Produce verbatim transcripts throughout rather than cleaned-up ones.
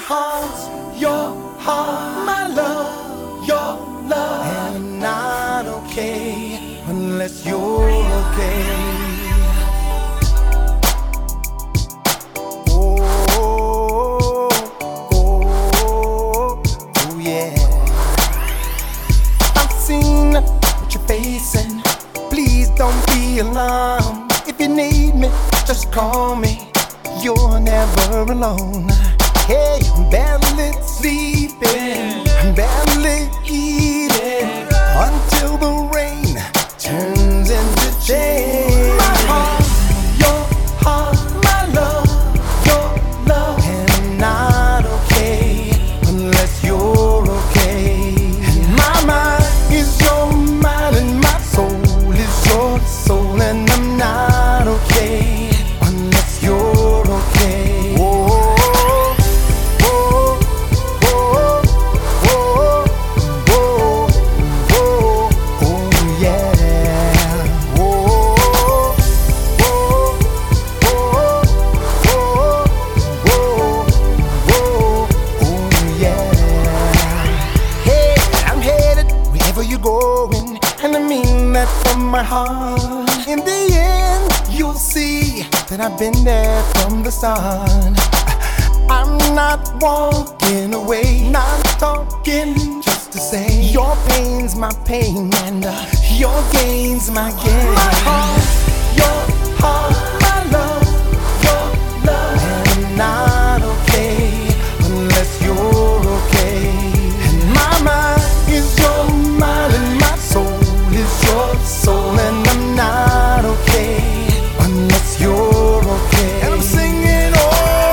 heart, your heart, my love, your love. And I'm not okay unless you're okay. Oh, oh, oh, yeah. I've seen what you're facing. Please don't be alarmed. If you need me, just call me. You're never alone. Hey, I'm barely sleeping, I'm barely eating, until the rain turns into shade. My heart, your heart, my love, your love. And I'm not okay unless you're okay. And my mind is your mind, and my soul is your soul. And I'm not okay unless you're okay. Whoa. Going, and I mean that from my heart. In the end, you'll see that I've been there from the start. I'm not walking away, not talking just to say your pain's my pain and uh, your gain's my gain. My heart, your heart, my love, your love. And I'm not okay unless you're okay. And my mind is your mind, and my soul is your soul. And I'm not okay unless you're okay. And I'm singing, oh,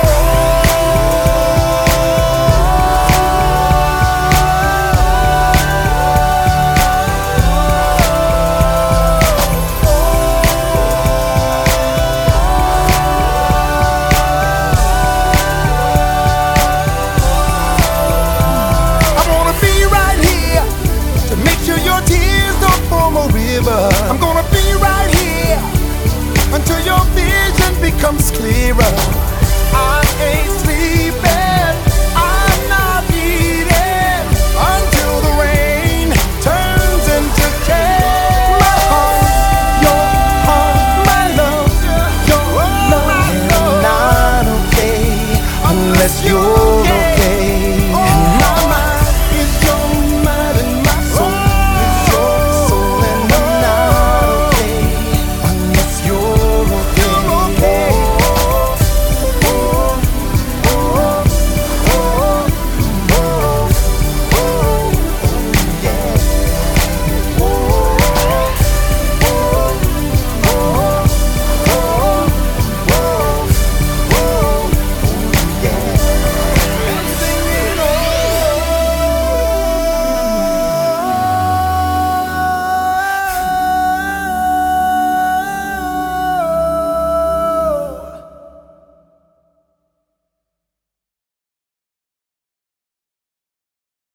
I wanna be right here to make sure your tears don't form a river. I'm gonna be right here until your vision becomes clearer. I ain't sleeping, I'm not eating until the rain turns into shade. My heart, your heart, my love, your love. And I'm not okay unless you're okay.